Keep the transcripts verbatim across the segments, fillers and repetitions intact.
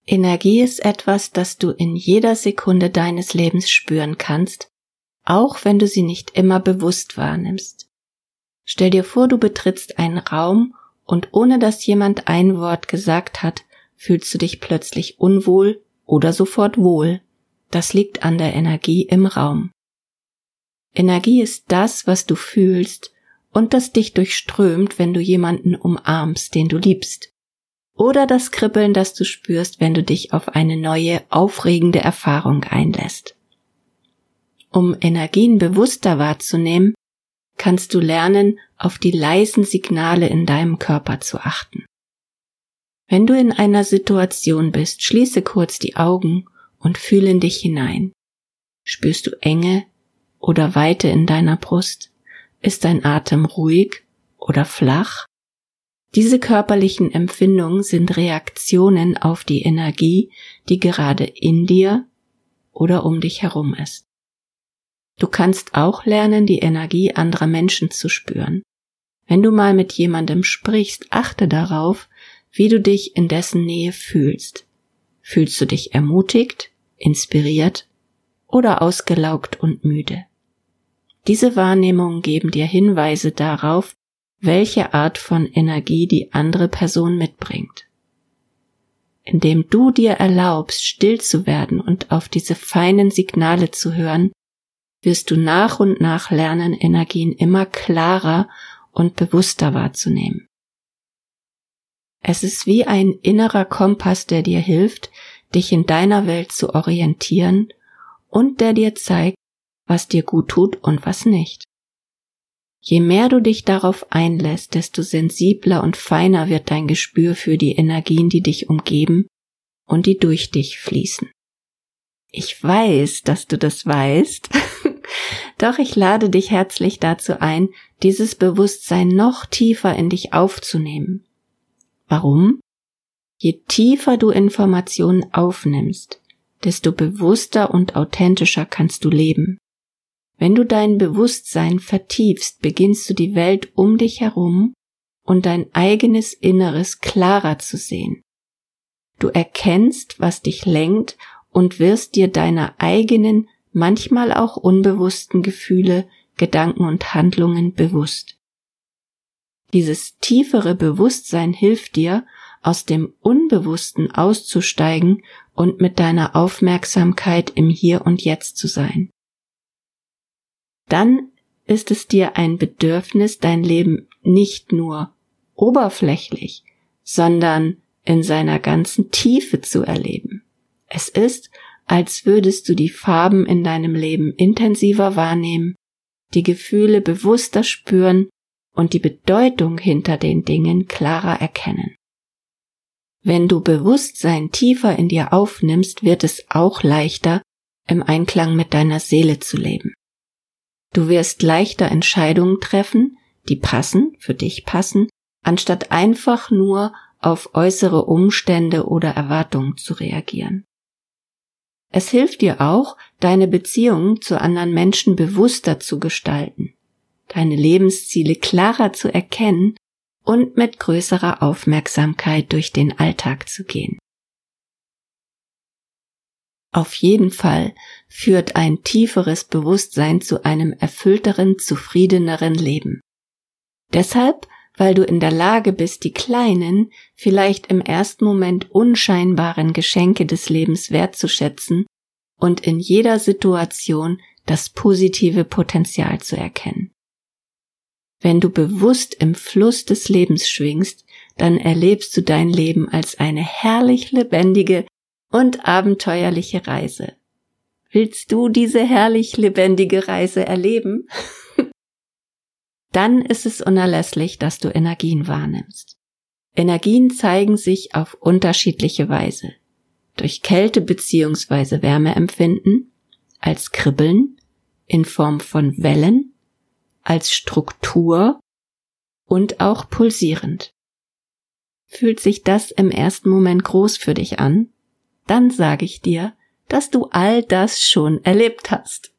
Energie ist etwas, das du in jeder Sekunde deines Lebens spüren kannst, auch wenn du sie nicht immer bewusst wahrnimmst. Stell dir vor, du betrittst einen Raum und ohne dass jemand ein Wort gesagt hat, fühlst du dich plötzlich unwohl oder sofort wohl. Das liegt an der Energie im Raum. Energie ist das, was du fühlst und das dich durchströmt, wenn du jemanden umarmst, den du liebst. Oder das Kribbeln, das du spürst, wenn du dich auf eine neue, aufregende Erfahrung einlässt. Um Energien bewusster wahrzunehmen, kannst du lernen, auf die leisen Signale in deinem Körper zu achten. Wenn du in einer Situation bist, schließe kurz die Augen und fühle in dich hinein. Spürst du Enge oder Weite in deiner Brust? Ist dein Atem ruhig oder flach? Diese körperlichen Empfindungen sind Reaktionen auf die Energie, die gerade in dir oder um dich herum ist. Du kannst auch lernen, die Energie anderer Menschen zu spüren. Wenn du mal mit jemandem sprichst, achte darauf, wie du dich in dessen Nähe fühlst. Fühlst du dich ermutigt, inspiriert oder ausgelaugt und müde? Diese Wahrnehmungen geben dir Hinweise darauf, welche Art von Energie die andere Person mitbringt. Indem du dir erlaubst, still zu werden und auf diese feinen Signale zu hören, wirst du nach und nach lernen, Energien immer klarer und bewusster wahrzunehmen. Es ist wie ein innerer Kompass, der dir hilft, dich in deiner Welt zu orientieren und der dir zeigt, was dir gut tut und was nicht. Je mehr du dich darauf einlässt, desto sensibler und feiner wird dein Gespür für die Energien, die dich umgeben und die durch dich fließen. Ich weiß, dass du das weißt, doch ich lade dich herzlich dazu ein, dieses Bewusstsein noch tiefer in dich aufzunehmen. Warum? Je tiefer du Informationen aufnimmst, desto bewusster und authentischer kannst du leben. Wenn du dein Bewusstsein vertiefst, beginnst du die Welt um dich herum und dein eigenes Inneres klarer zu sehen. Du erkennst, was dich lenkt und wirst dir deiner eigenen, manchmal auch unbewussten Gefühle, Gedanken und Handlungen bewusst. Dieses tiefere Bewusstsein hilft dir, aus dem Unbewussten auszusteigen und mit deiner Aufmerksamkeit im Hier und Jetzt zu sein. Dann ist es dir ein Bedürfnis, dein Leben nicht nur oberflächlich, sondern in seiner ganzen Tiefe zu erleben. Es ist, als würdest du die Farben in deinem Leben intensiver wahrnehmen, die Gefühle bewusster spüren und die Bedeutung hinter den Dingen klarer erkennen. Wenn du Bewusstsein tiefer in dir aufnimmst, wird es auch leichter, im Einklang mit deiner Seele zu leben. Du wirst leichter Entscheidungen treffen, die passen, für dich passen, anstatt einfach nur auf äußere Umstände oder Erwartungen zu reagieren. Es hilft dir auch, deine Beziehungen zu anderen Menschen bewusster zu gestalten, deine Lebensziele klarer zu erkennen und mit größerer Aufmerksamkeit durch den Alltag zu gehen. Auf jeden Fall führt ein tieferes Bewusstsein zu einem erfüllteren, zufriedeneren Leben. Deshalb, weil du in der Lage bist, die kleinen, vielleicht im ersten Moment unscheinbaren Geschenke des Lebens wertzuschätzen und in jeder Situation das positive Potenzial zu erkennen. Wenn du bewusst im Fluss des Lebens schwingst, dann erlebst du dein Leben als eine herrlich lebendige und abenteuerliche Reise. Willst du diese herrlich lebendige Reise erleben? Dann ist es unerlässlich, dass du Energien wahrnimmst. Energien zeigen sich auf unterschiedliche Weise. Durch Kälte bzw. Wärmeempfinden, als Kribbeln, in Form von Wellen, als Struktur und auch pulsierend. Fühlt sich das im ersten Moment groß für dich an? Dann sage ich dir, dass du all das schon erlebt hast.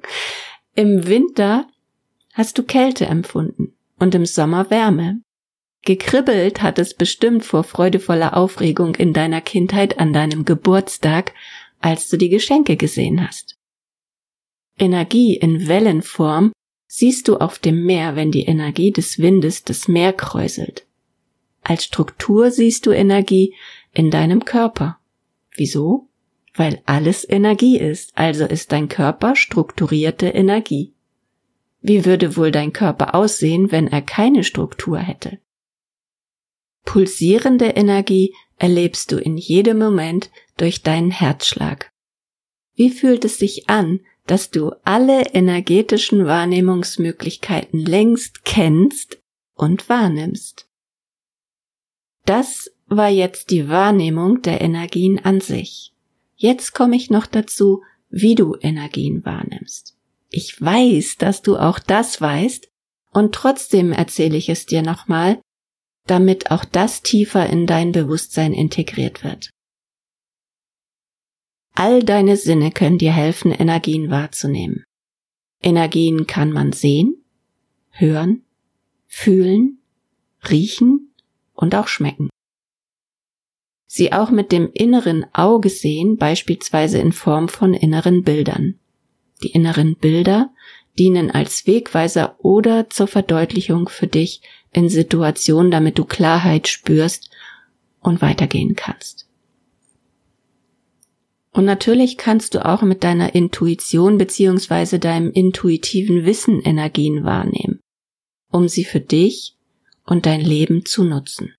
Im Winter hast du Kälte empfunden und im Sommer Wärme. Gekribbelt hat es bestimmt vor freudevoller Aufregung in deiner Kindheit an deinem Geburtstag, als du die Geschenke gesehen hast. Energie in Wellenform siehst du auf dem Meer, wenn die Energie des Windes das Meer kräuselt. Als Struktur siehst du Energie in deinem Körper. Wieso? Weil alles Energie ist, also ist dein Körper strukturierte Energie. Wie würde wohl dein Körper aussehen, wenn er keine Struktur hätte? Pulsierende Energie erlebst du in jedem Moment durch deinen Herzschlag. Wie fühlt es sich an, dass du alle energetischen Wahrnehmungsmöglichkeiten längst kennst und wahrnimmst? Das war jetzt die Wahrnehmung der Energien an sich. Jetzt komme ich noch dazu, wie du Energien wahrnimmst. Ich weiß, dass du auch das weißt, und trotzdem erzähle ich es dir nochmal, damit auch das tiefer in dein Bewusstsein integriert wird. All deine Sinne können dir helfen, Energien wahrzunehmen. Energien kann man sehen, hören, fühlen, riechen und auch schmecken. Sie auch mit dem inneren Auge sehen, beispielsweise in Form von inneren Bildern. Die inneren Bilder dienen als Wegweiser oder zur Verdeutlichung für dich in Situationen, damit du Klarheit spürst und weitergehen kannst. Und natürlich kannst du auch mit deiner Intuition bzw. deinem intuitiven Wissen Energien wahrnehmen, um sie für dich und dein Leben zu nutzen.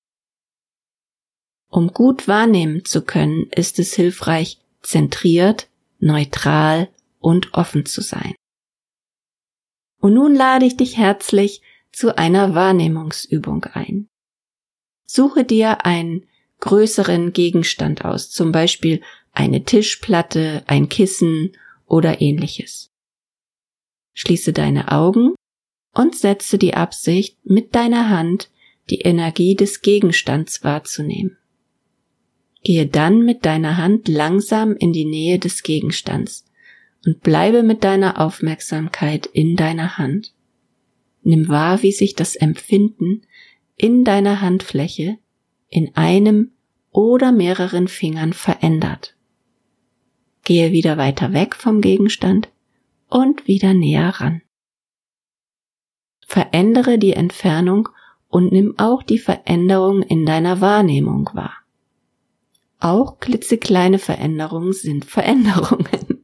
Um gut wahrnehmen zu können, ist es hilfreich, zentriert, neutral und offen zu sein. Und nun lade ich dich herzlich zu einer Wahrnehmungsübung ein. Suche dir einen größeren Gegenstand aus, zum Beispiel eine Tischplatte, ein Kissen oder ähnliches. Schließe deine Augen und setze die Absicht, mit deiner Hand die Energie des Gegenstands wahrzunehmen. Gehe dann mit deiner Hand langsam in die Nähe des Gegenstands und bleibe mit deiner Aufmerksamkeit in deiner Hand. Nimm wahr, wie sich das Empfinden in deiner Handfläche in einem oder mehreren Fingern verändert. Gehe wieder weiter weg vom Gegenstand und wieder näher ran. Verändere die Entfernung und nimm auch die Veränderung in deiner Wahrnehmung wahr. Auch klitzekleine Veränderungen sind Veränderungen.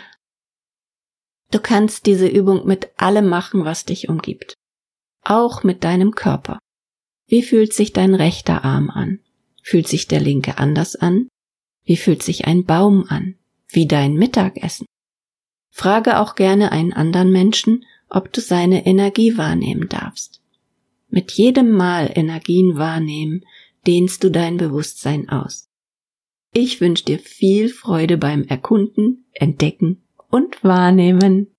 Du kannst diese Übung mit allem machen, was dich umgibt. Auch mit deinem Körper. Wie fühlt sich dein rechter Arm an? Fühlt sich der linke anders an? Wie fühlt sich ein Baum an? Wie dein Mittagessen? Frage auch gerne einen anderen Menschen, ob du seine Energie wahrnehmen darfst. Mit jedem Mal Energien wahrnehmen, dehnst du dein Bewusstsein aus. Ich wünsche dir viel Freude beim Erkunden, Entdecken und Wahrnehmen.